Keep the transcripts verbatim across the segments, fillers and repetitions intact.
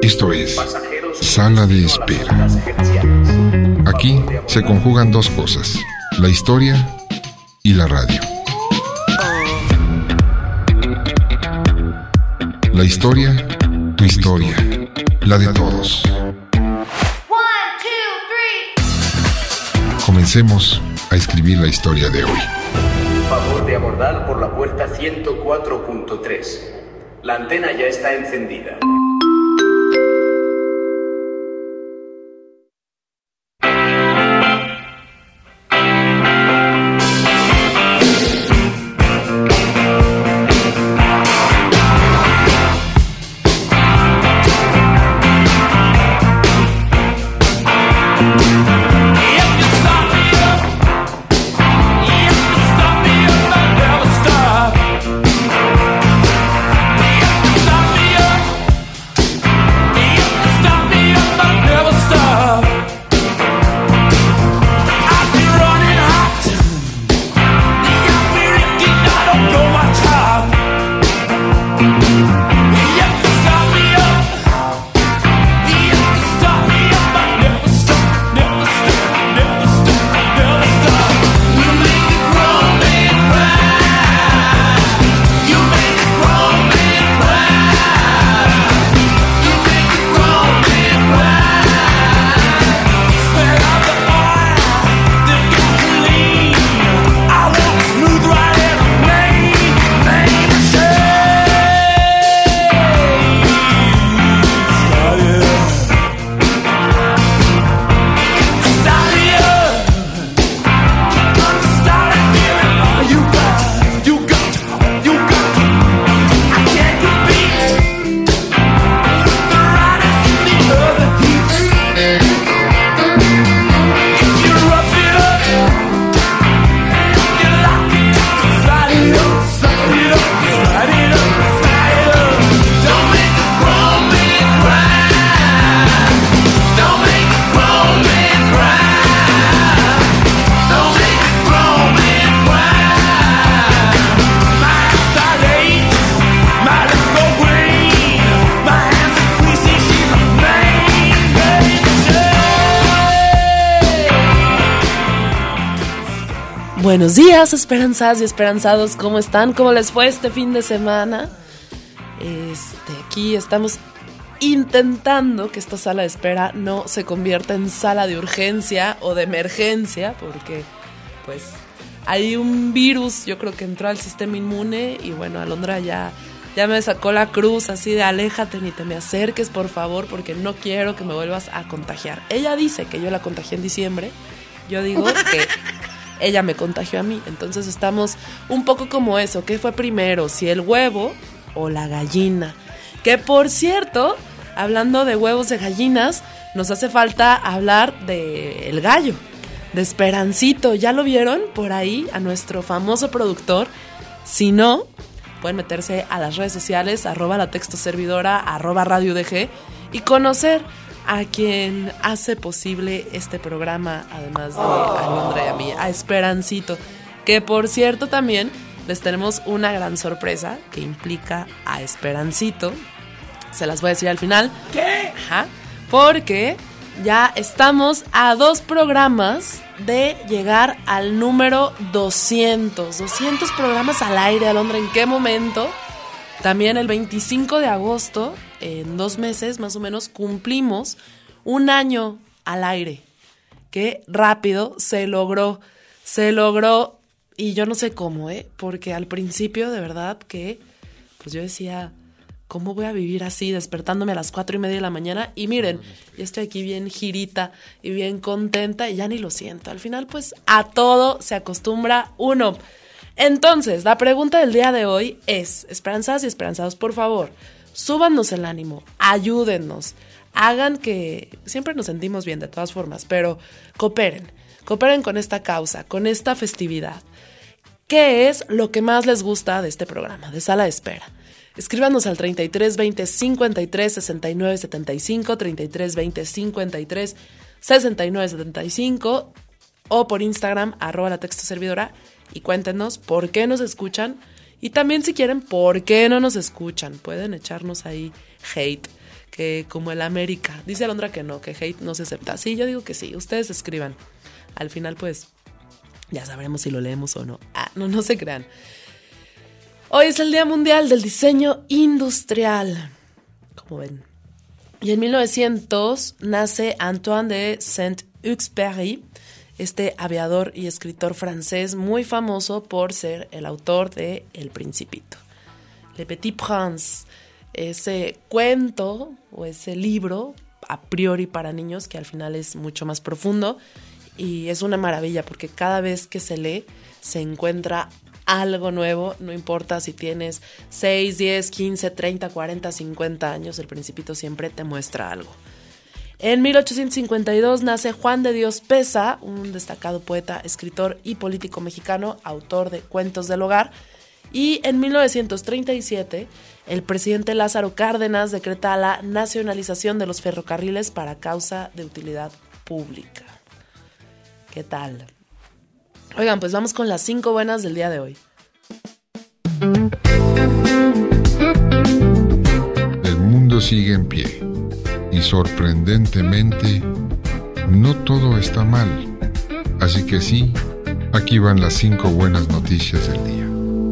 Esto es Sala de Espera. Aquí se conjugan dos cosas, la historia y la radio. La historia, tu historia, la de todos. Comencemos a escribir la historia de hoy. Favor de abordar por la puerta ciento cuatro punto tres. La antena ya está encendida. Buenos días, esperanzadas y esperanzados, ¿cómo están? ¿Cómo les fue este fin de semana? Este, aquí estamos intentando que esta sala de espera no se convierta en sala de urgencia o de emergencia, porque pues hay un virus, yo creo que entró al sistema inmune y bueno, Alondra ya, ya me sacó la cruz así de aléjate ni te me acerques por favor, porque no quiero que me vuelvas a contagiar. Ella dice que yo la contagié en diciembre, yo digo que ella me contagió a mí, entonces estamos un poco como eso, ¿qué fue primero? Si el huevo o la gallina. Que por cierto, hablando de huevos de gallinas, nos hace falta hablar de el gallo, de Esperancito. ¿Ya lo vieron por ahí a nuestro famoso productor? Si no, pueden meterse a las redes sociales, arroba la texto servidora, arroba radio UDG, y conocer a quien hace posible este programa, además de Alondra y a mí, a Esperancito, que por cierto también les tenemos una gran sorpresa que implica a Esperancito. Se las voy a decir al final. ¿Qué? Ajá, porque ya estamos a dos programas de llegar al número doscientos. doscientos programas al aire, Alondra, ¿en qué momento? También el veinticinco de agosto, en dos meses más o menos, cumplimos un año al aire. Qué rápido se logró, se logró, y yo no sé cómo, ¿eh? Porque al principio, de verdad, que pues yo decía, ¿cómo voy a vivir así, despertándome a las cuatro y media de la mañana? Y miren, ya estoy aquí bien girita y bien contenta y ya ni lo siento. Al final, pues, a todo se acostumbra uno. Entonces, la pregunta del día de hoy es, esperanzadas y esperanzados, por favor, súbanos el ánimo, ayúdennos, hagan que siempre nos sentimos bien de todas formas, pero cooperen, cooperen con esta causa, con esta festividad. ¿Qué es lo que más les gusta de este programa, de Sala de Espera? Escríbanos al treinta y tres veinte cincuenta y tres sesenta y nueve setenta y cinco, treinta y tres veinte cincuenta y tres sesenta y nueve setenta y cinco o por Instagram, arroba la texto servidora, y cuéntenos por qué nos escuchan Y también si quieren, ¿por qué no nos escuchan? Pueden echarnos ahí hate, que como el América. Dice Alondra que no, que hate no se acepta. Sí, yo digo que sí, ustedes escriban. Al final pues ya sabremos si lo leemos o no. Ah, no, no se crean. Hoy es el Día Mundial del Diseño Industrial, como ven. Y en mil novecientos nace Antoine de Saint-Exupéry, este aviador y escritor francés muy famoso por ser el autor de El Principito. Le Petit Prince, ese cuento o ese libro a priori para niños que al final es mucho más profundo y es una maravilla porque cada vez que se lee se encuentra algo nuevo, no importa si tienes seis, diez, quince, treinta, cuarenta, cincuenta años, El Principito siempre te muestra algo. En mil ochocientos cincuenta y dos nace Juan de Dios Peza, un destacado poeta, escritor y político mexicano, autor de Cuentos del Hogar. Y en mil novecientos treinta y siete, el presidente Lázaro Cárdenas decreta la nacionalización de los ferrocarriles para causa de utilidad pública. ¿Qué tal? Oigan, pues vamos con las cinco buenas del día de hoy. El mundo sigue en pie. Y sorprendentemente, no todo está mal. Así que sí, aquí van las cinco buenas noticias del día.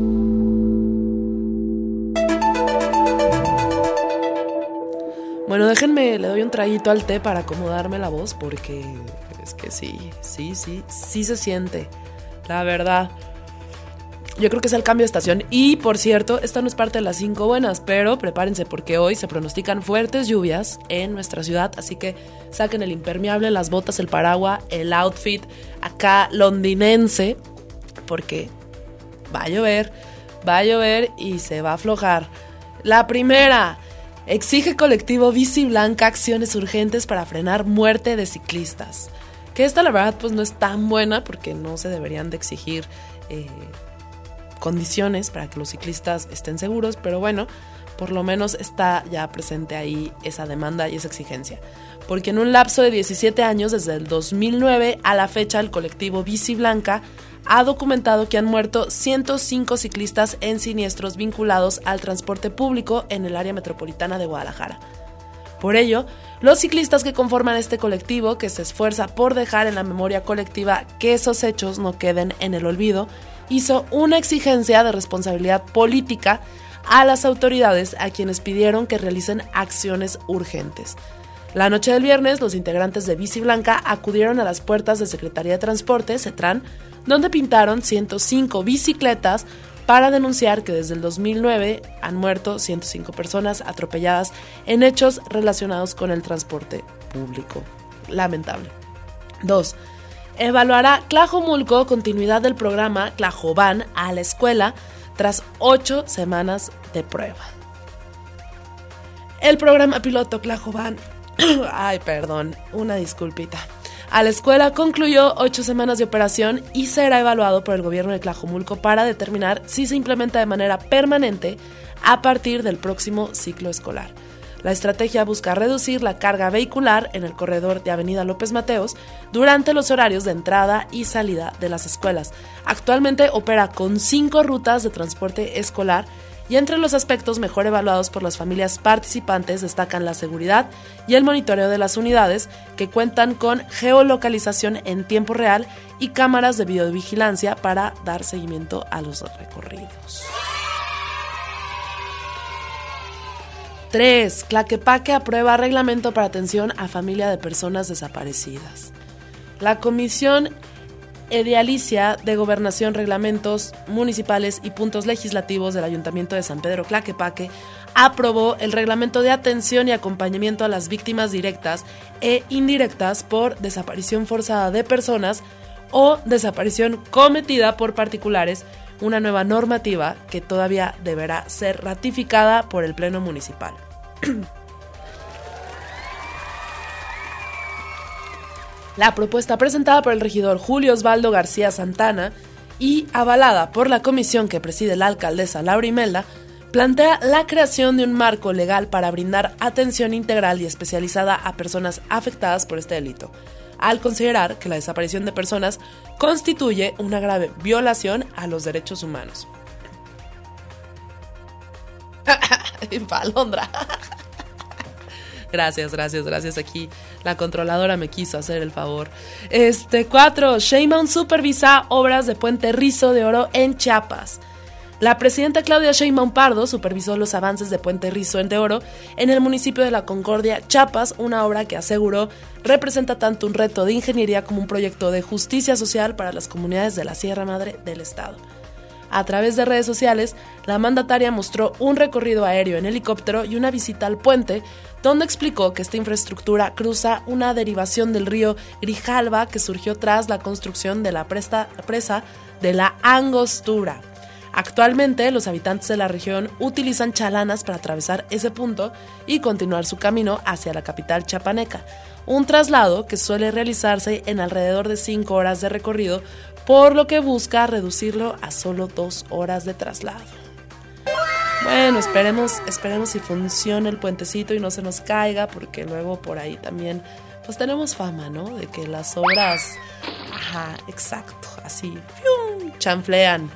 Bueno, déjenme, le doy un traguito al té para acomodarme la voz porque es que sí, sí, sí, sí se siente, la verdad. Yo creo que es el cambio de estación y, por cierto, esta no es parte de las cinco buenas, pero prepárense porque hoy se pronostican fuertes lluvias en nuestra ciudad, así que saquen el impermeable, las botas, el paraguas, el outfit acá londinense, porque va a llover, va a llover y se va a aflojar. La primera, exige colectivo Bici Blanca acciones urgentes para frenar muerte de ciclistas. Que esta la verdad pues no es tan buena porque no se deberían de exigir eh, condiciones para que los ciclistas estén seguros, pero bueno, por lo menos está ya presente ahí esa demanda y esa exigencia. Porque en un lapso de diecisiete años, desde el dos mil nueve a la fecha, el colectivo Bici Blanca ha documentado que han muerto ciento cinco ciclistas en siniestros vinculados al transporte público en el área metropolitana de Guadalajara. Por ello, los ciclistas que conforman este colectivo, que se esfuerza por dejar en la memoria colectiva que esos hechos no queden en el olvido, hizo una exigencia de responsabilidad política a las autoridades a quienes pidieron que realicen acciones urgentes. La noche del viernes, los integrantes de Bici Blanca acudieron a las puertas de Secretaría de Transporte, CETRAN, donde pintaron ciento cinco bicicletas para denunciar que desde el dos mil nueve han muerto ciento cinco personas atropelladas en hechos relacionados con el transporte público. Lamentable. dos. Evaluará Tlajomulco continuidad del programa Tlajoban a la escuela tras ocho semanas de prueba. El programa piloto Tlajoban, ay perdón, una disculpita, a la escuela concluyó ocho semanas de operación y será evaluado por el gobierno de Tlajomulco para determinar si se implementa de manera permanente a partir del próximo ciclo escolar. La estrategia busca reducir la carga vehicular en el corredor de Avenida López Mateos durante los horarios de entrada y salida de las escuelas. Actualmente opera con cinco rutas de transporte escolar y entre los aspectos mejor evaluados por las familias participantes destacan la seguridad y el monitoreo de las unidades, que cuentan con geolocalización en tiempo real y cámaras de videovigilancia para dar seguimiento a los recorridos. tres. Tlaquepaque aprueba reglamento para atención a familia de personas desaparecidas. La Comisión Edilicia de Gobernación, Reglamentos Municipales y Puntos Legislativos del Ayuntamiento de San Pedro Tlaquepaque aprobó el reglamento de atención y acompañamiento a las víctimas directas e indirectas por desaparición forzada de personas o desaparición cometida por particulares, una nueva normativa que todavía deberá ser ratificada por el Pleno Municipal. La propuesta presentada por el regidor Julio Osvaldo García Santana y avalada por la comisión que preside la alcaldesa Laura Imelda plantea la creación de un marco legal para brindar atención integral y especializada a personas afectadas por este delito, al considerar que la desaparición de personas constituye una grave violación a los derechos humanos. Alondra. Gracias, gracias, gracias. Aquí la controladora me quiso hacer el favor. Este, cuatro. Sheinbaum supervisa obras de Puente Rizo de Oro en Chiapas. La presidenta Claudia Sheinbaum Pardo supervisó los avances de Puente Rizo de Oro en el municipio de La Concordia, Chiapas, una obra que aseguró representa tanto un reto de ingeniería como un proyecto de justicia social para las comunidades de la Sierra Madre del estado. A través de redes sociales, la mandataria mostró un recorrido aéreo en helicóptero y una visita al puente, donde explicó que esta infraestructura cruza una derivación del río Grijalva que surgió tras la construcción de la presta, presa de la Angostura. Actualmente, los habitantes de la región utilizan chalanas para atravesar ese punto y continuar su camino hacia la capital chiapaneca, un traslado que suele realizarse en alrededor de cinco horas de recorrido, por lo que busca reducirlo a solo dos horas de traslado. Bueno, esperemos, esperemos si funciona el puentecito y no se nos caiga, porque luego por ahí también pues tenemos fama, ¿no? De que las obras, ajá, exacto, así, ¡fium!, chanflean.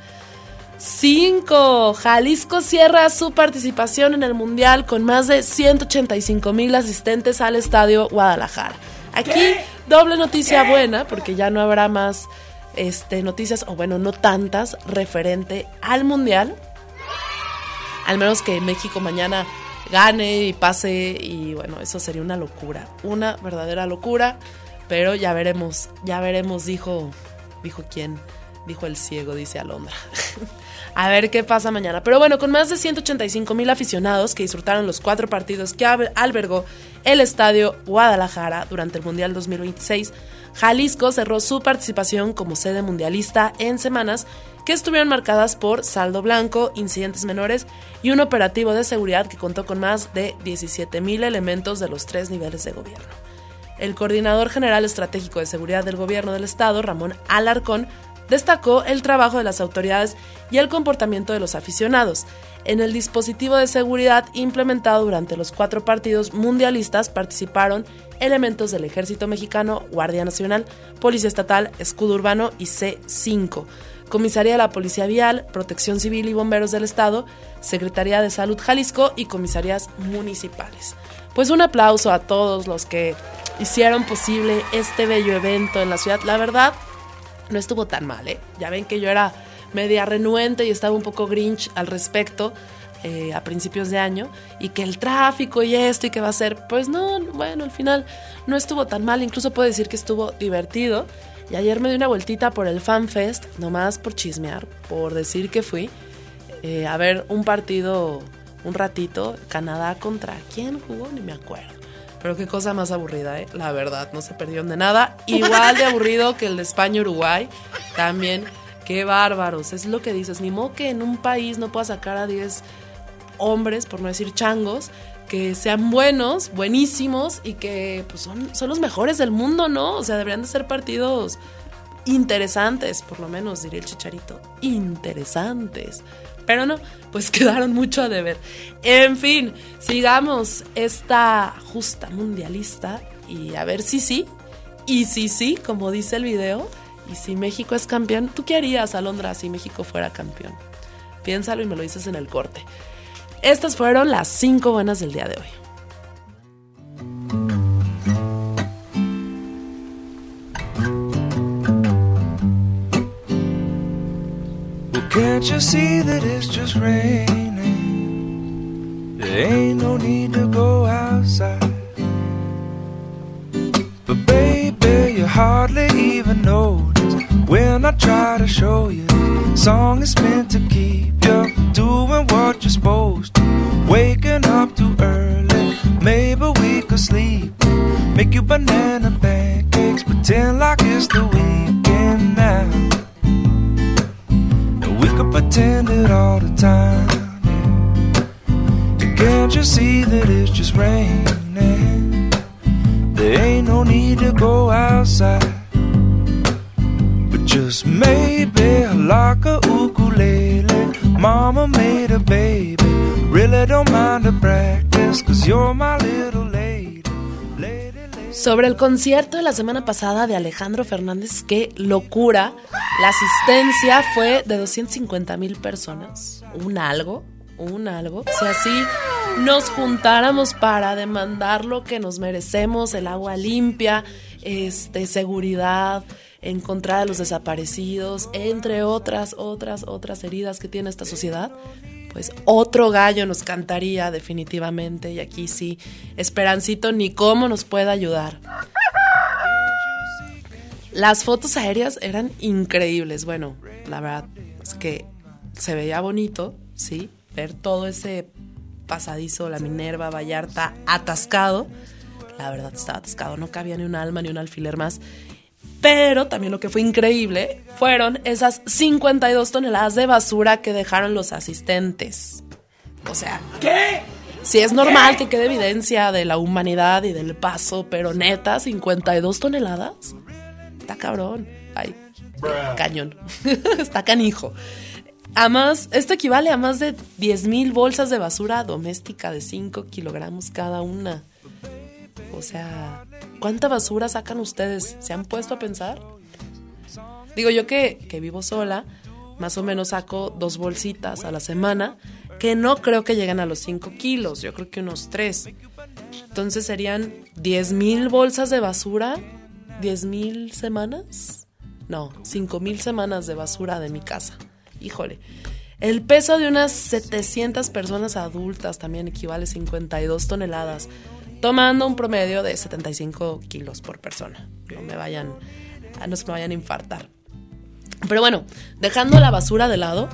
cinco. Jalisco cierra su participación en el Mundial con más de ciento ochenta y cinco mil asistentes al Estadio Guadalajara. Aquí doble noticia buena, porque ya no habrá más este, noticias, o bueno, no tantas, referente al Mundial. Al menos que México mañana gane y pase, y bueno, eso sería una locura, una verdadera locura, pero ya veremos, ya veremos, dijo, dijo quién, dijo el ciego, dice Alondra. A ver qué pasa mañana. Pero bueno, con más de ciento ochenta y cinco mil aficionados que disfrutaron los cuatro partidos que albergó el Estadio Guadalajara durante el Mundial dos mil veintiséis, Jalisco cerró su participación como sede mundialista en semanas que estuvieron marcadas por saldo blanco, incidentes menores y un operativo de seguridad que contó con más de diecisiete mil elementos de los tres niveles de gobierno. El coordinador general estratégico de seguridad del gobierno del estado, Ramón Alarcón, destacó el trabajo de las autoridades y el comportamiento de los aficionados. En el dispositivo de seguridad implementado durante los cuatro partidos mundialistas participaron elementos del Ejército Mexicano, Guardia Nacional, Policía Estatal, Escudo Urbano y C cinco, Comisaría de la Policía Vial, Protección Civil y Bomberos del Estado, Secretaría de Salud Jalisco y comisarías municipales. Pues un aplauso a todos los que hicieron posible este bello evento en la ciudad. La verdad, no estuvo tan mal, ¿eh? Ya ven que yo era media renuente y estaba un poco grinch al respecto eh, a principios de año, y que el tráfico y esto y que va a ser, pues no, bueno, al final no estuvo tan mal, incluso puedo decir que estuvo divertido. Y ayer me di una vueltita por el Fan Fest, nomás por chismear, por decir que fui eh, a ver un partido un ratito, Canadá contra ¿quién jugó? Ni me acuerdo. Pero qué cosa más aburrida, ¿eh? La verdad, no se perdieron de nada. Igual de aburrido que el de España-Uruguay. También, qué bárbaros. Es lo que dices, ni modo que en un país no pueda sacar a diez hombres, por no decir changos, que sean buenos, buenísimos, y que pues son, son los mejores del mundo, ¿no? O sea, deberían de ser partidos interesantes, por lo menos, diría el Chicharito. Interesantes. Pero no, pues quedaron mucho a deber. En fin, sigamos esta justa mundialista y a ver si sí, y si sí, como dice el video, y si México es campeón. ¿Tú qué harías, Alondra, si México fuera campeón? Piénsalo y me lo dices en el corte. Estas fueron las cinco buenas del día de hoy. Can't you see that it's just raining? There ain't no need to go outside. But baby, you hardly even notice when I try to show you. Song is meant to keep you doing what you're supposed to. Waking up too early, maybe we could sleep. Make you banana pancakes, pretend like it's the weekend now. We could pretend it all the time, yeah. And can't you see that it's just raining? There ain't no need to go outside. But just maybe like a ukulele, mama made a baby. Really don't mind the practice, cause you're my little lady. Sobre el concierto de la semana pasada de Alejandro Fernández, qué locura. La asistencia fue de doscientas cincuenta mil personas, un algo, un algo. Si así nos juntáramos para demandar lo que nos merecemos, el agua limpia, este, seguridad, encontrar a los desaparecidos, entre otras, otras, otras heridas que tiene esta sociedad, pues otro gallo nos cantaría definitivamente. Y aquí sí, Esperancito ni cómo nos puede ayudar. Las fotos aéreas eran increíbles. Bueno, la verdad es que se veía bonito, sí, ver todo ese pasadizo, la Minerva, Vallarta, atascado. La verdad estaba atascado, no cabía ni un alma ni un alfiler más. Pero también lo que fue increíble fueron esas cincuenta y dos toneladas de basura que dejaron los asistentes. O sea, ¿qué? Sí es normal ¿Qué? que quede evidencia de la humanidad y del paso, pero neta, cincuenta y dos toneladas. Está cabrón. Ay, cañón. Está canijo. Además, esto equivale a más de diez mil bolsas de basura doméstica de cinco kilogramos cada una. O sea, ¿cuánta basura sacan ustedes? ¿Se han puesto a pensar? Digo, yo que, que vivo sola, más o menos saco dos bolsitas a la semana, que no creo que lleguen a los cinco kilos, yo creo que unos tres. Entonces serían diez mil bolsas de basura, diez mil semanas. No, cinco mil semanas de basura de mi casa. Híjole. El peso de unas setecientas personas adultas también equivale a cincuenta y dos toneladas. Tomando un promedio de setenta y cinco kilos por persona. No me vayan, no se me vayan a infartar. Pero bueno, dejando la basura de lado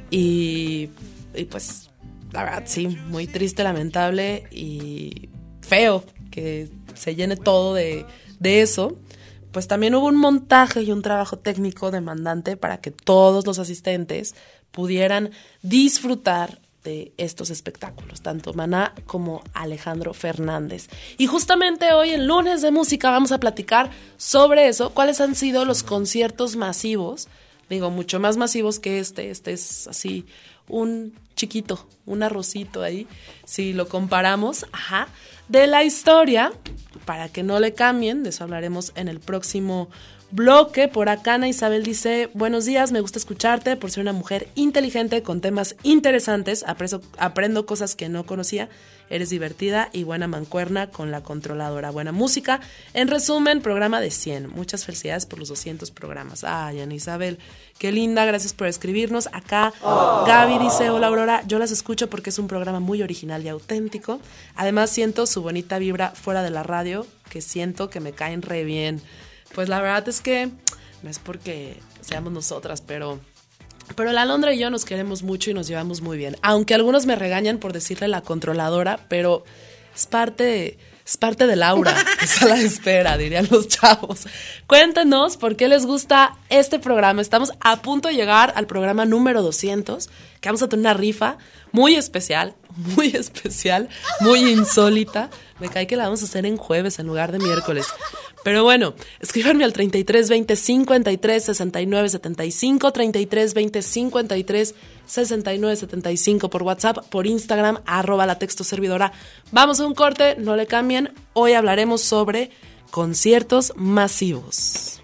y, y pues, la verdad, sí, muy triste, lamentable y feo que se llene todo de, de eso. Pues también hubo un montaje y un trabajo técnico demandante para que todos los asistentes pudieran disfrutar de estos espectáculos, tanto Maná como Alejandro Fernández. Y justamente hoy, en Lunes de Música, vamos a platicar sobre eso, cuáles han sido los conciertos masivos, digo, mucho más masivos que este, este es así, un chiquito, un arrocito ahí, si lo comparamos, ajá, de la historia, para que no le cambien, de eso hablaremos en el próximo bloque. Por acá Ana Isabel dice: buenos días, me gusta escucharte por ser una mujer inteligente con temas interesantes, apreso, aprendo cosas que no conocía, eres divertida y buena mancuerna con la controladora, buena música, en resumen, programa de cien, muchas felicidades por los doscientos programas. Ay, Ana Isabel, qué linda, gracias por escribirnos. Acá oh. Gaby dice: hola Aurora, yo las escucho porque es un programa muy original y auténtico, además siento su bonita vibra fuera de la radio, que siento que me caen re bien. Pues la verdad es que no es porque seamos nosotras, pero, pero la Alondra y yo nos queremos mucho y nos llevamos muy bien. Aunque algunos me regañan por decirle la controladora, pero es parte, es parte del aura, es a la espera, dirían los chavos. Cuéntenos por qué les gusta este programa. Estamos a punto de llegar al programa número doscientos, que vamos a tener una rifa muy especial, muy especial, muy insólita. Me cae que la vamos a hacer en jueves en lugar de miércoles. Pero bueno, escríbanme al treinta y tres veinte cincuenta y tres sesenta y nueve setenta y cinco, treinta y tres veinte cincuenta y tres sesenta y nueve setenta y cinco por WhatsApp, por Instagram, arroba la texto servidora. Vamos a un corte, no le cambien. Hoy hablaremos sobre conciertos masivos.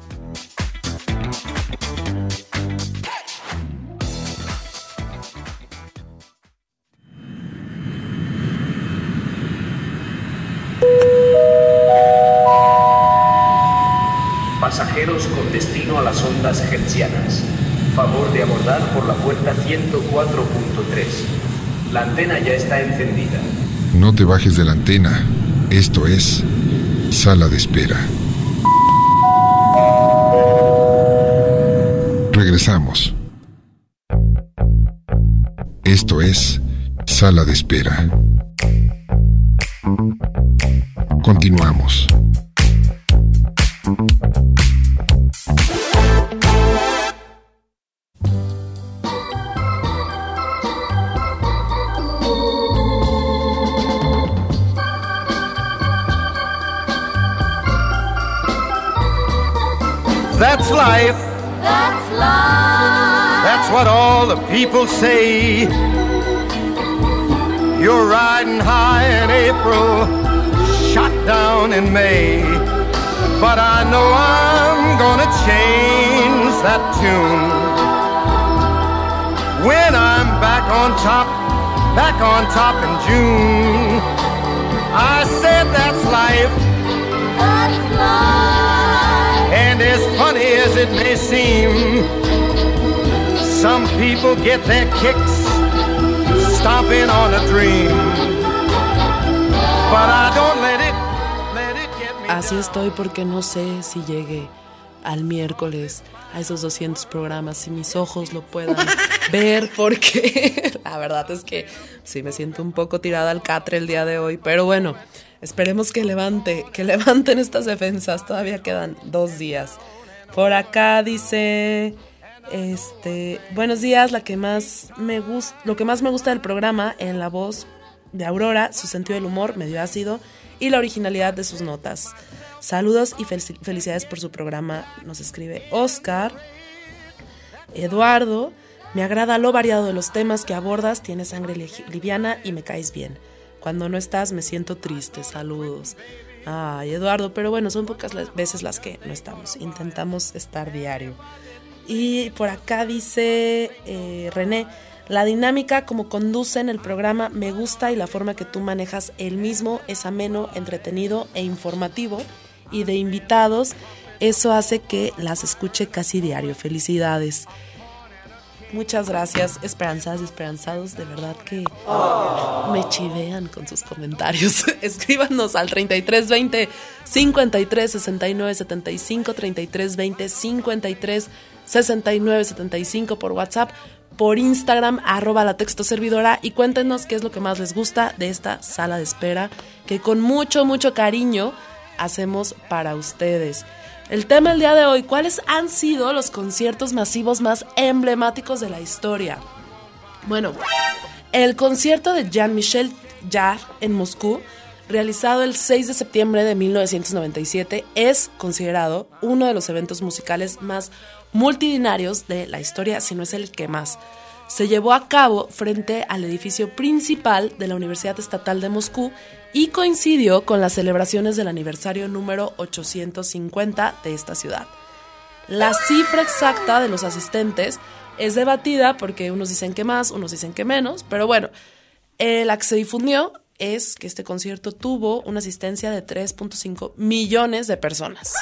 Pasajeros con destino a las ondas hertzianas, favor de abordar por la puerta ciento cuatro punto tres. La antena ya está encendida. No te bajes de la antena. Esto es Sala de Espera. Regresamos. Esto es Sala de Espera. Continuamos. That's life. That's life. That's what all the people say. You're riding high in April, shot down in May. But I know I'm gonna change that tune when I'm back on top, back on top in June. I said that's life. That's life. And as funny as it may seem, some people get their kicks stomping on a dream. But I don't let it, let it get me. Así estoy porque no sé si llegue al miércoles a esos doscientos programas, si mis ojos lo puedan ver, porque la verdad es que sí me siento un poco tirada al catre el día de hoy, pero bueno, esperemos que levante, que levanten estas defensas, todavía quedan dos días. Por acá dice, este, buenos días, la que más me gusta, lo que más me gusta del programa, en la voz de Aurora, su sentido del humor medio ácido y la originalidad de sus notas. Saludos y fel- felicidades por su programa, nos escribe Oscar. Eduardo, me agrada lo variado de los temas que abordas, tienes sangre li- liviana y me caes bien. Cuando no estás me siento triste, saludos. Ay, Eduardo, pero bueno, son pocas las veces las que no estamos, intentamos estar diario. Y por acá dice eh, René, la dinámica como conducen el programa me gusta y la forma que tú manejas el mismo es ameno, entretenido e informativo. Y de invitados, eso hace que las escuche casi diario. Felicidades. Muchas gracias, esperanzadas y esperanzados, de verdad que me chivean con sus comentarios. Escríbanos al treinta y tres veinte, cincuenta y tres sesenta y nueve setenta y cinco, treinta y tres veinte, cincuenta y tres sesenta y nueve setenta y cinco por WhatsApp, por Instagram, arroba la texto servidora, y cuéntenos qué es lo que más les gusta de esta sala de espera, que con mucho, mucho cariño hacemos para ustedes. El tema del día de hoy, ¿cuáles han sido los conciertos masivos más emblemáticos de la historia? Bueno, el concierto de Jean-Michel Jarre en Moscú, realizado el seis de septiembre de mil novecientos noventa y siete, es considerado uno de los eventos musicales más multitudinarios de la historia, si no es el que más. Se llevó a cabo frente al edificio principal de la Universidad Estatal de Moscú y coincidió con las celebraciones del aniversario número ochocientos cincuenta de esta ciudad. La cifra exacta de los asistentes es debatida porque unos dicen que más, unos dicen que menos, pero bueno, eh, la que se difundió es que este concierto tuvo una asistencia de tres punto cinco millones de personas.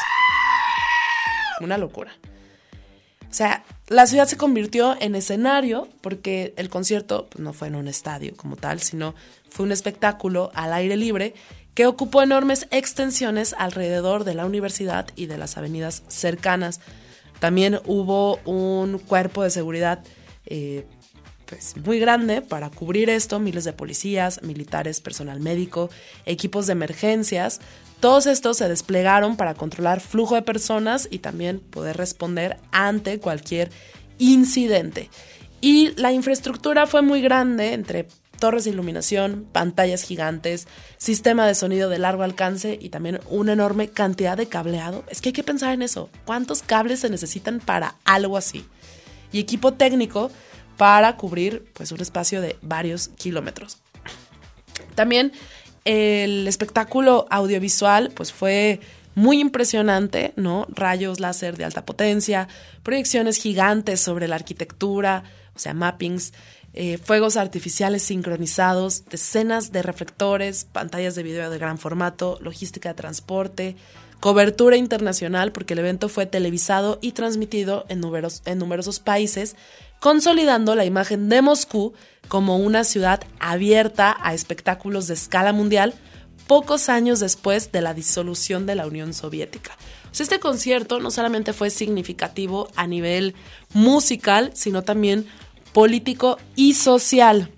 Una locura. O sea, la ciudad se convirtió en escenario porque el concierto pues, no fue en un estadio como tal, sino fue un espectáculo al aire libre que ocupó enormes extensiones alrededor de la universidad y de las avenidas cercanas. También hubo un cuerpo de seguridad eh, pues, muy grande para cubrir esto, miles de policías, militares, personal médico, equipos de emergencias. Todos estos se desplegaron para controlar flujo de personas y también poder responder ante cualquier incidente. Y la infraestructura fue muy grande, entre torres de iluminación, pantallas gigantes, sistema de sonido de largo alcance y también una enorme cantidad de cableado. Es que hay que pensar en eso. ¿Cuántos cables se necesitan para algo así? Y equipo técnico para cubrir pues, un espacio de varios kilómetros. También el espectáculo audiovisual pues fue muy impresionante, ¿no? Rayos láser de alta potencia, proyecciones gigantes sobre la arquitectura, o sea, mappings, eh, fuegos artificiales sincronizados, decenas de reflectores, pantallas de video de gran formato, logística de transporte, cobertura internacional porque el evento fue televisado y transmitido en, numeros, en numerosos países, consolidando la imagen de Moscú como una ciudad abierta a espectáculos de escala mundial pocos años después de la disolución de la Unión Soviética. O sea, este concierto no solamente fue significativo a nivel musical, sino también político y social,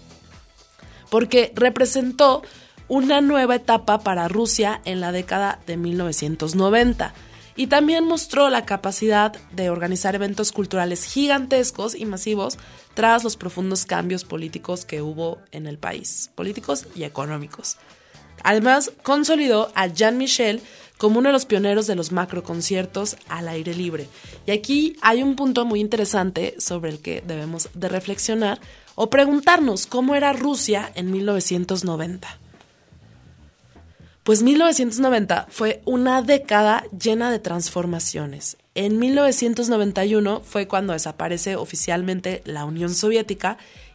porque representó una nueva etapa para Rusia en la década de mil novecientos noventa. Y también mostró la capacidad de organizar eventos culturales gigantescos y masivos tras los profundos cambios políticos que hubo en el país, políticos y económicos. Además, consolidó a Jean-Michel como uno de los pioneros de los macroconciertos al aire libre. Y aquí hay un punto muy interesante sobre el que debemos de reflexionar o preguntarnos cómo era Rusia en mil novecientos noventa. Pues mil novecientos noventa fue una década llena de transformaciones. En mil novecientos noventa y uno fue cuando desaparece oficialmente la Unión Soviética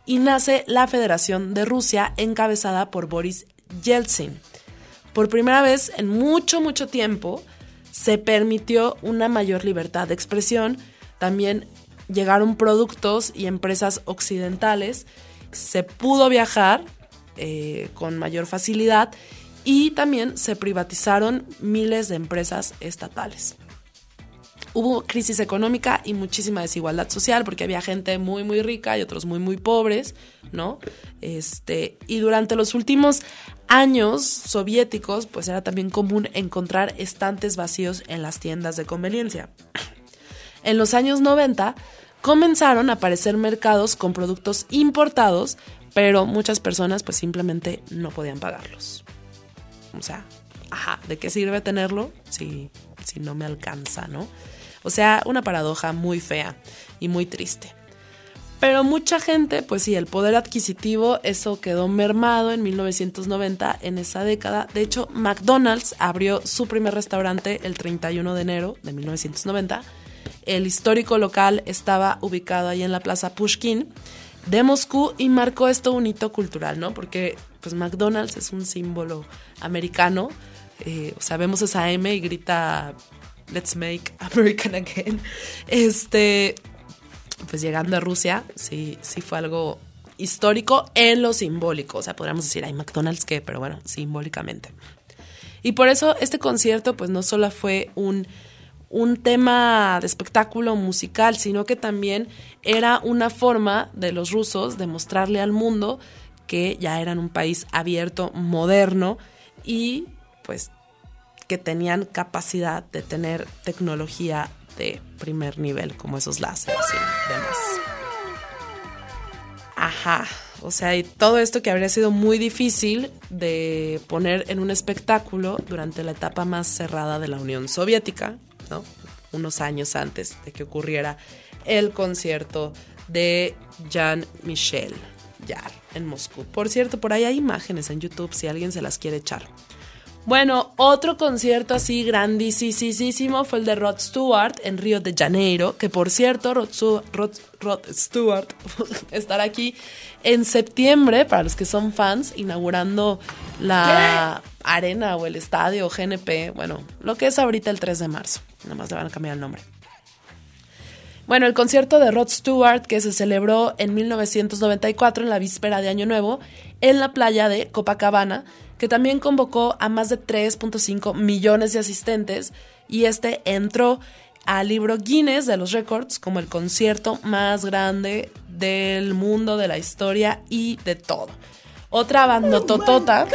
y nace la Federación de Rusia encabezada por Boris Yeltsin. Por primera vez en mucho, mucho tiempo se permitió una mayor libertad de expresión. También llegaron productos y empresas occidentales. Se pudo viajar eh, con mayor facilidad y también se privatizaron miles de empresas estatales. Hubo crisis económica y muchísima desigualdad social porque había gente muy, muy rica y otros muy, muy pobres, ¿no? Este, y durante los últimos años soviéticos, pues era también común encontrar estantes vacíos en las tiendas de conveniencia. En los años noventa comenzaron a aparecer mercados con productos importados, pero muchas personas pues simplemente no podían pagarlos. O sea, ajá, ¿de qué sirve tenerlo si, si no me alcanza, no? O sea, una paradoja muy fea y muy triste. Pero mucha gente, pues sí, el poder adquisitivo, eso quedó mermado en mil novecientos noventa, en esa década. De hecho, McDonald's abrió su primer restaurante el treinta y uno de enero de mil novecientos noventa. El histórico local estaba ubicado ahí en la Plaza Pushkin de Moscú y marcó esto un hito cultural, ¿no? Porque pues McDonald's es un símbolo americano. Eh, o sea, vemos esa M y grita Let's make American again. Este, pues llegando a Rusia, sí, sí fue algo histórico en lo simbólico. O sea, podríamos decir, ay, McDonald's qué, pero bueno, simbólicamente. Y por eso este concierto, pues no solo fue un, un tema de espectáculo musical, sino que también era una forma de los rusos de mostrarle al mundo que ya eran un país abierto, moderno y pues que tenían capacidad de tener tecnología de primer nivel, como esos láseres y demás. Ajá, o sea, y todo esto que habría sido muy difícil de poner en un espectáculo durante la etapa más cerrada de la Unión Soviética, ¿no? Unos años antes de que ocurriera el concierto de Jean-Michel Jarre en Moscú. Por cierto, por ahí hay imágenes en YouTube si alguien se las quiere echar. Bueno, otro concierto así grandísimo fue el de Rod Stewart en Río de Janeiro, que por cierto, Rod, Rod, Rod Stewart estará aquí en septiembre, para los que son fans, inaugurando la ¿Qué? arena o el estadio G N P, bueno, lo que es ahorita el tres de marzo, nada más le van a cambiar el nombre. Bueno, el concierto de Rod Stewart, que se celebró en mil novecientos noventa y cuatro en la víspera de Año Nuevo, en la playa de Copacabana, que también convocó a más de tres punto cinco millones de asistentes, y este entró al libro Guinness de los récords como el concierto más grande del mundo, de la historia y de todo. Otra bandototota,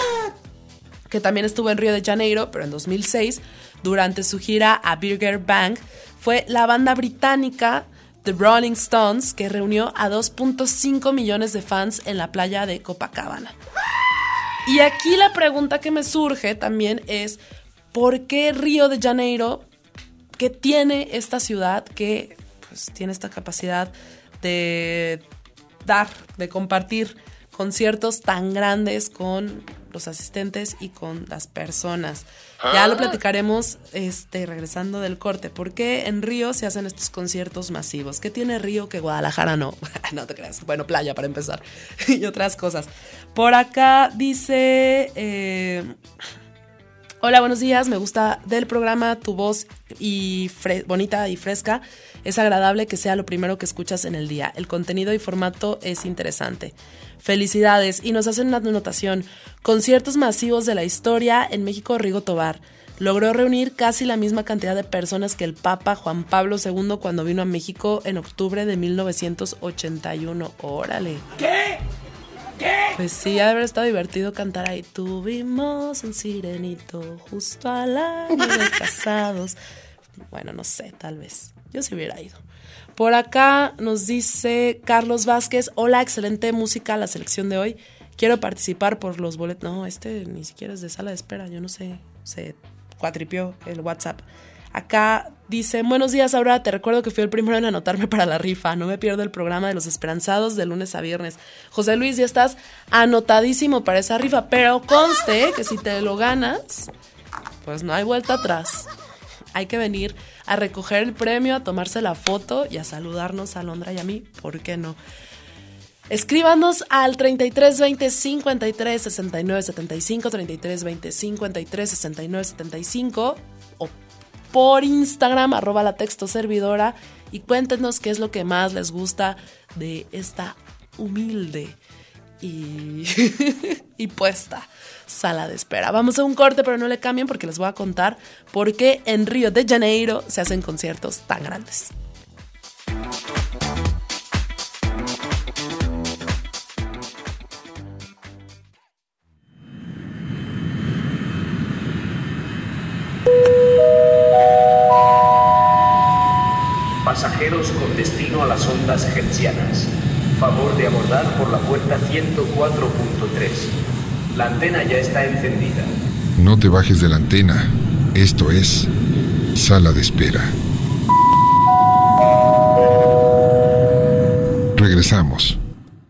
que también estuvo en Río de Janeiro, pero en dos mil seis, durante su gira a Burger Bang, fue la banda británica The Rolling Stones, que reunió a dos punto cinco millones de fans en la playa de Copacabana. Y aquí la pregunta que me surge también es, ¿por qué Río de Janeiro, que tiene esta ciudad que pues, tiene esta capacidad de dar, de compartir conciertos tan grandes con los asistentes y con las personas? Ya lo platicaremos este, regresando del corte. ¿Por qué en Río se hacen estos conciertos masivos? ¿Qué tiene Río que Guadalajara no? No te creas. Bueno, playa para empezar. Y otras cosas. Por acá dice... Eh, Hola, buenos días. Me gusta del programa tu voz y fre- bonita y fresca. Es agradable que sea lo primero que escuchas en el día. El contenido y formato es interesante. Felicidades. Y nos hacen una anotación. Conciertos masivos de la historia en México. Rigo Tobar logró reunir casi la misma cantidad de personas que el Papa Juan Pablo segundo cuando vino a México en octubre de mil novecientos ochenta y uno. Órale. ¿Qué? ¿Qué? Pues sí, ha de haber estado divertido cantar ahí. Tuvimos un sirenito justo al año de casados. Bueno, no sé, tal vez. Yo sí hubiera ido. Por acá nos dice Carlos Vázquez. Hola, excelente música la selección de hoy. Quiero participar por los boletos. No, este ni siquiera es de sala de espera. Yo no sé. Se cuatripió el WhatsApp. Acá dice, buenos días, Aurora, te recuerdo que fui el primero en anotarme para la rifa. No me pierdo el programa de Los Esperanzados de lunes a viernes. José Luis, ya estás anotadísimo para esa rifa, pero conste que si te lo ganas, pues no hay vuelta atrás. Hay que venir a recoger el premio, a tomarse la foto y a saludarnos a Alondra y a mí, ¿por qué no? Escríbanos al treinta y tres veinte cincuenta y tres sesenta y nueve setenta y cinco, treinta y tres veinte cincuenta y tres sesenta y nueve setenta y cinco o por Instagram, arroba la texto servidora, y cuéntenos qué es lo que más les gusta de esta humilde y, y puesta sala de espera. Vamos a un corte, pero no le cambien porque les voy a contar por qué en Río de Janeiro se hacen conciertos tan grandes. Pasajeros con destino a las ondas hertzianas. Favor de abordar por la puerta ciento cuatro punto tres. La antena ya está encendida. No te bajes de la antena. Esto es Sala de Espera. Regresamos.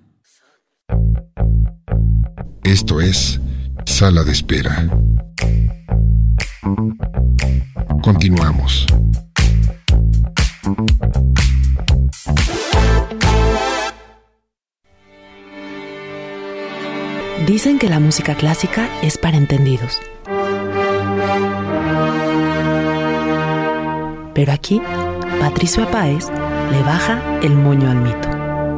Esto es Sala de Espera. Continuamos. Dicen que la música clásica es para entendidos. Pero aquí, Patricio Apáez le baja el moño al mito.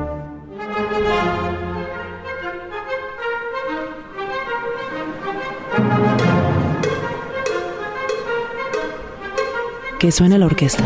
Que suene la orquesta.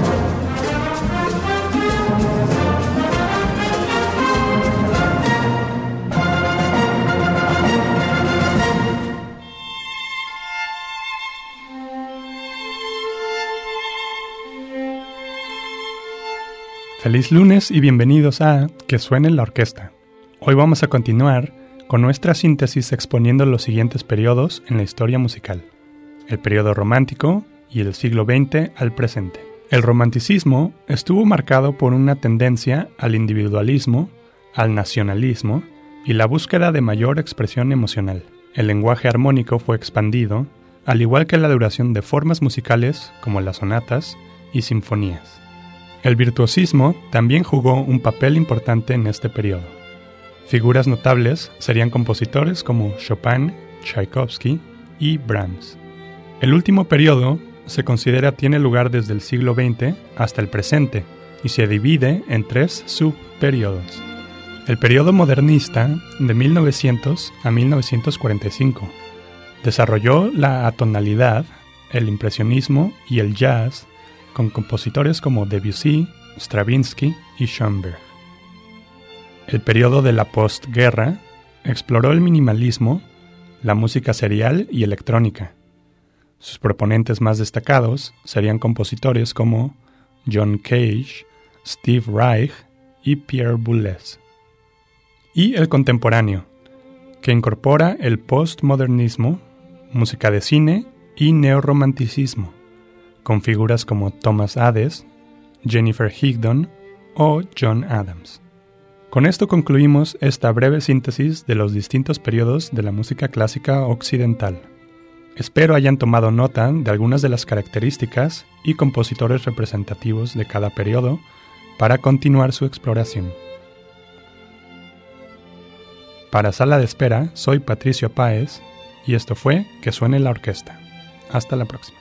Feliz lunes y bienvenidos a Que suene la orquesta. Hoy vamos a continuar con nuestra síntesis exponiendo los siguientes periodos en la historia musical. El periodo romántico y el siglo veinte al presente. El romanticismo estuvo marcado por una tendencia al individualismo, al nacionalismo y la búsqueda de mayor expresión emocional. El lenguaje armónico fue expandido, al igual que la duración de formas musicales como las sonatas y sinfonías. El virtuosismo también jugó un papel importante en este periodo. Figuras notables serían compositores como Chopin, Tchaikovsky y Brahms. El último periodo se considera tiene lugar desde el siglo veinte hasta el presente y se divide en tres subperiodos. El periodo modernista, de mil novecientos a mil novecientos cuarenta y cinco, desarrolló la atonalidad, el impresionismo y el jazz con compositores como Debussy, Stravinsky y Schoenberg. El periodo de la postguerra exploró el minimalismo, la música serial y electrónica. Sus proponentes más destacados serían compositores como John Cage, Steve Reich y Pierre Boulez. Y el contemporáneo, que incorpora el postmodernismo, música de cine y neorromanticismo, con figuras como Thomas Hades, Jennifer Higdon o John Adams. Con esto concluimos esta breve síntesis de los distintos periodos de la música clásica occidental. Espero hayan tomado nota de algunas de las características y compositores representativos de cada periodo para continuar su exploración. Para Sala de Espera, soy Patricio Apáez y esto fue Que suene la orquesta. Hasta la próxima.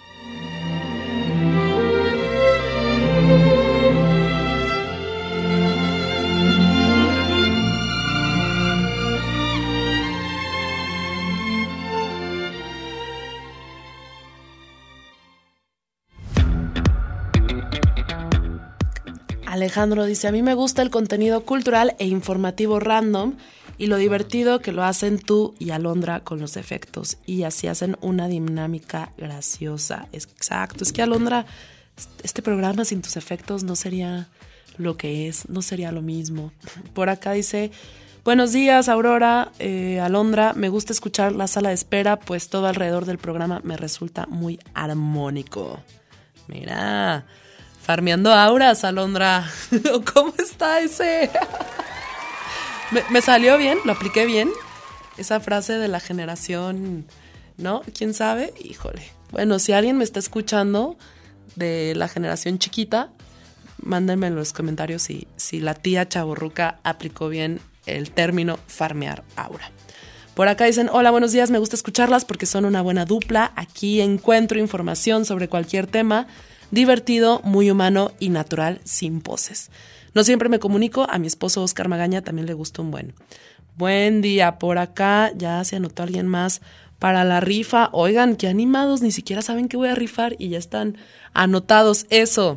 Alejandro dice, a mí me gusta el contenido cultural e informativo random y lo divertido que lo hacen tú y Alondra con los efectos y así hacen una dinámica graciosa. Exacto, es que Alondra, este programa sin tus efectos no sería lo que es, no sería lo mismo. Por acá dice, buenos días Aurora, eh, Alondra, me gusta escuchar la sala de espera pues todo alrededor del programa me resulta muy armónico. Mira... Farmeando auras, Alondra. ¿Cómo está ese? me, me salió bien, lo apliqué bien. Esa frase de la generación, ¿no? ¿Quién sabe? Híjole. Bueno, si alguien me está escuchando de la generación chiquita, mándenme en los comentarios si, si la tía chavorruca aplicó bien el término farmear aura. Por acá dicen, hola, buenos días, me gusta escucharlas porque son una buena dupla. Aquí encuentro información sobre cualquier tema, divertido, muy humano y natural, sin poses. No siempre me comunico, a mi esposo Oscar Magaña también le gusta un buen. Buen día, por acá ya se anotó alguien más para la rifa. Oigan, qué animados, ni siquiera saben que voy a rifar y ya están anotados. Eso,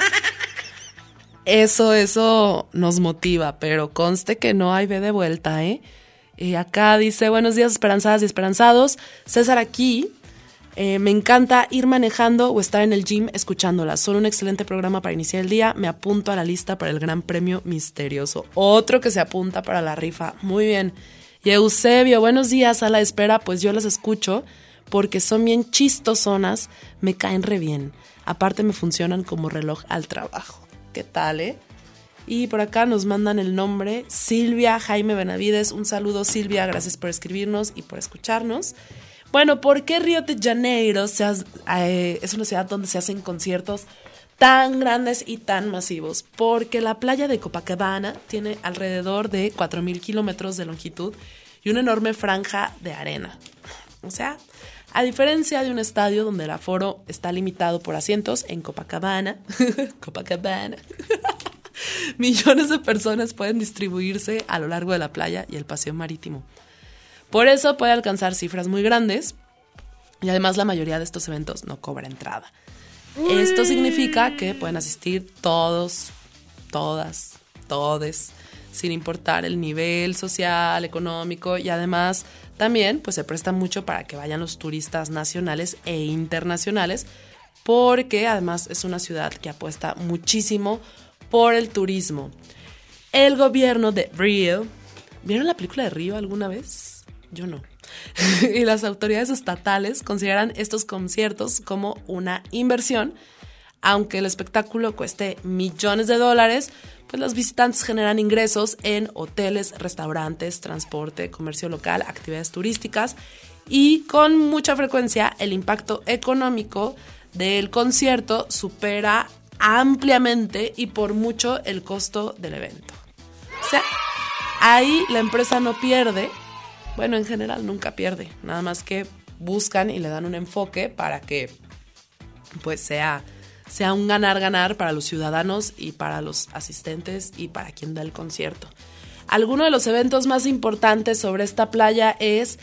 eso, eso nos motiva, pero conste que no hay ve de vuelta, ¿eh? Eh, acá dice, buenos días esperanzadas y esperanzados. César aquí, eh, me encanta ir manejando o estar en el gym escuchándolas. Son un excelente programa para iniciar el día. Me apunto a la lista para el Gran Premio Misterioso. Otro que se apunta para la rifa. Muy bien. Y Eusebio, buenos días, a la espera. Pues yo las escucho porque son bien chistosonas. Me caen re bien. Aparte me funcionan como reloj al trabajo. ¿Qué tal, eh? Y por acá nos mandan el nombre, Silvia Jaime Benavides. Un saludo, Silvia, gracias por escribirnos y por escucharnos. Bueno, ¿por qué Río de Janeiro se hace, eh, es una ciudad donde se hacen conciertos tan grandes y tan masivos? Porque la playa de Copacabana tiene alrededor de cuatro mil kilómetros de longitud y una enorme franja de arena. O sea, a diferencia de un estadio donde el aforo está limitado por asientos, en Copacabana, Copacabana, millones de personas pueden distribuirse a lo largo de la playa y el paseo marítimo. Por eso puede alcanzar cifras muy grandes y además la mayoría de estos eventos no cobra entrada. Esto significa que pueden asistir todos, todas, todes, sin importar el nivel social, económico, y además también pues se presta mucho para que vayan los turistas nacionales e internacionales, porque además es una ciudad que apuesta muchísimo por el turismo. El gobierno de Río, ¿vieron la película de Río alguna vez? Yo no. Y las autoridades estatales consideran estos conciertos como una inversión. Aunque el espectáculo cueste millones de dólares, pues los visitantes generan ingresos en hoteles, restaurantes, transporte, comercio local, actividades turísticas, y con mucha frecuencia el impacto económico del concierto supera ampliamente y por mucho el costo del evento. O sea, ahí la empresa no pierde. Bueno, en general nunca pierde, nada más que buscan y le dan un enfoque para que pues sea, sea un ganar-ganar para los ciudadanos y para los asistentes y para quien da el concierto. Alguno de los eventos más importantes sobre esta playa es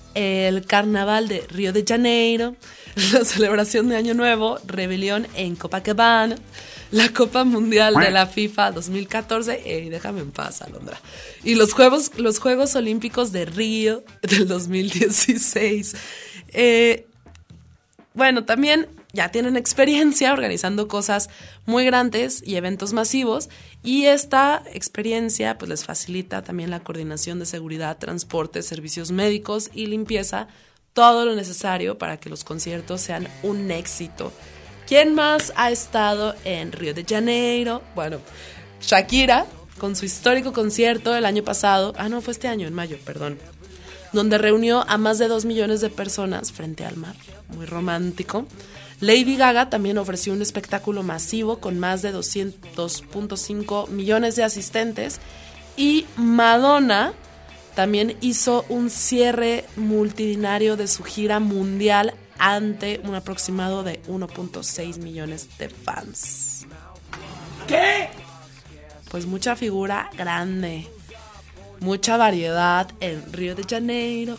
el Carnaval de Río de Janeiro, la celebración de Año Nuevo, Rebelión en Copacabana, la Copa Mundial de la FIFA dos mil catorce, eh, déjame en paz, Alondra, y los Juegos, los Juegos Olímpicos de Río del dos mil dieciséis. Eh, bueno, también ya tienen experiencia organizando cosas muy grandes y eventos masivos, y esta experiencia pues les facilita también la coordinación de seguridad, transporte, servicios médicos y limpieza, todo lo necesario para que los conciertos sean un éxito. ¿Quién más ha estado en Río de Janeiro? Bueno, Shakira, con su histórico concierto el año pasado, ah no, fue este año, en mayo, perdón, donde reunió a más de dos millones de personas frente al mar, muy romántico. Lady Gaga también ofreció un espectáculo masivo con más de doscientos punto cinco millones de asistentes, y Madonna también hizo un cierre multitudinario de su gira mundial ante un aproximado de uno punto seis millones de fans. ¿Qué? Pues mucha figura grande, mucha variedad en Río de Janeiro.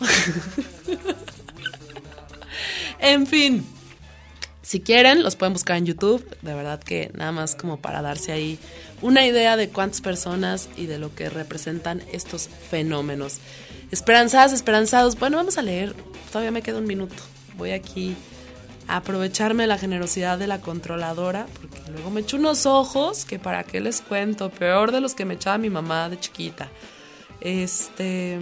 En fin, si quieren los pueden buscar en YouTube, de verdad que nada más como para darse ahí una idea de cuántas personas y de lo que representan estos fenómenos. Esperanzadas, esperanzados, bueno, vamos a leer, todavía me queda un minuto. Voy aquí a aprovecharme de la generosidad de la controladora, porque luego me echo unos ojos que para qué les cuento, peor de los que me echaba mi mamá de chiquita. Este...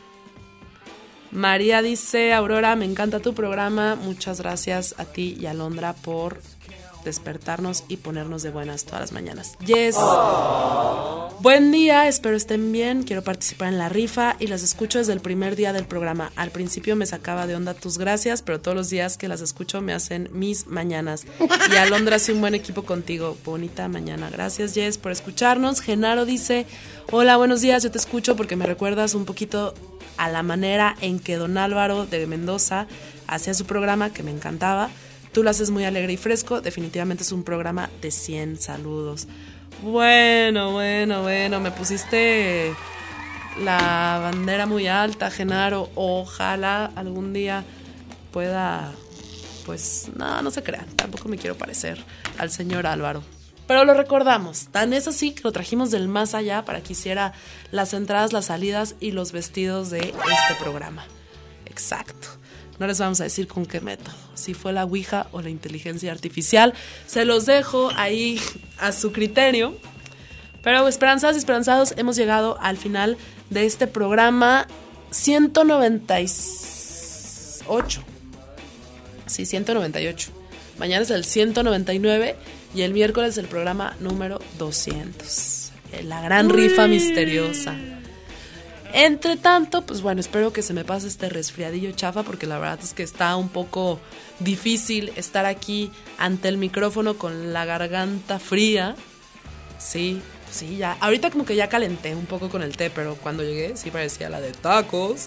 María dice, Aurora, me encanta tu programa, muchas gracias a ti y a Alondra por despertarnos y ponernos de buenas todas las mañanas. Yes. Oh. Buen día, espero estén bien. Quiero participar en la rifa y las escucho desde el primer día del programa. Al principio me sacaba de onda tus gracias, pero todos los días que las escucho me hacen mis mañanas. Y Alondra, hace un buen equipo contigo. Bonita mañana. Gracias, Jess, por escucharnos. Genaro dice: hola, buenos días, yo te escucho porque me recuerdas un poquito a la manera en que don Álvaro de Mendoza hacía su programa, que me encantaba. Tú lo haces muy alegre y fresco. Definitivamente es un programa de cien. Saludos. Bueno, bueno, bueno. Me pusiste la bandera muy alta, Genaro. Ojalá algún día pueda... Pues no, no se crean. Tampoco me quiero parecer al señor Álvaro. Pero lo recordamos. Tan es así que lo trajimos del más allá para que hiciera las entradas, las salidas y los vestidos de este programa. Exacto. No les vamos a decir con qué método, si fue la Ouija o la inteligencia artificial. Se los dejo ahí a su criterio. Pero esperanzadas y esperanzados, hemos llegado al final de este programa ciento noventa y ocho. Sí, ciento noventa y ocho. Mañana es el ciento noventa y nueve y el miércoles el programa número doscientos. La gran rifa misteriosa. Entre tanto, pues bueno, espero que se me pase este resfriadillo chafa, porque la verdad es que está un poco difícil estar aquí ante el micrófono con la garganta fría. Sí, sí, ya. Ahorita como que ya calenté un poco con el té, pero cuando llegué sí parecía la de tacos.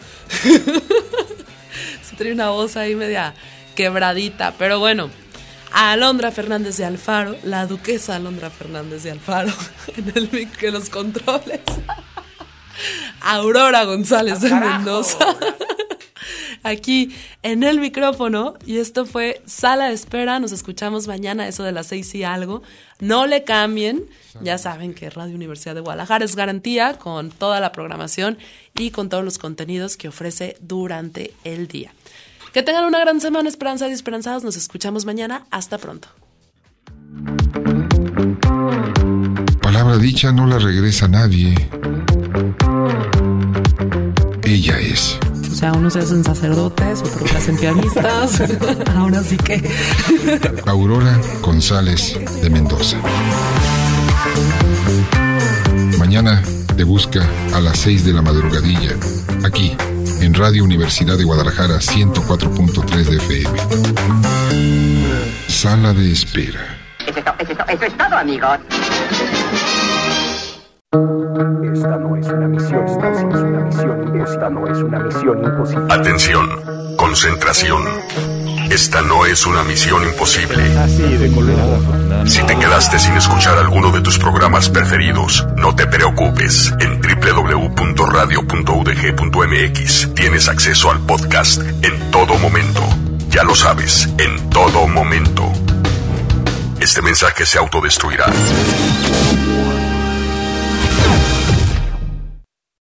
Sí tenía una voz ahí media quebradita, pero bueno. A Alondra Fernández de Alfaro, la duquesa Alondra Fernández de Alfaro, en, el, en los controles. Aurora González de Mendoza, aquí en el micrófono. Y esto fue Sala de Espera. Nos escuchamos mañana, eso de las seis y algo. No le cambien. Ya saben que Radio Universidad de Guadalajara es garantía con toda la programación y con todos los contenidos que ofrece durante el día. Que tengan una gran semana, esperanzadas y esperanzados. Nos escuchamos mañana. Hasta pronto. Palabra dicha no la regresa nadie. Ella es. O sea, unos se hacen sacerdotes, otros se hacen pianistas. Ahora sí que. Aurora González de Mendoza. Mañana te busca a las seis de la madrugadilla, aquí en Radio Universidad de Guadalajara ciento cuatro punto tres de F M. Sala de Espera. Eso es, to- eso es, to- eso es todo, amigos. Esta no es una misión, esta no es una misión, esta no es una misión imposible. Atención, concentración. Esta no es una misión imposible. Así de colorado. Si te quedaste sin escuchar alguno de tus programas preferidos, no te preocupes. En doble u doble u doble u punto radio punto u d g punto m x tienes acceso al podcast en todo momento. Ya lo sabes, en todo momento. Este mensaje se autodestruirá.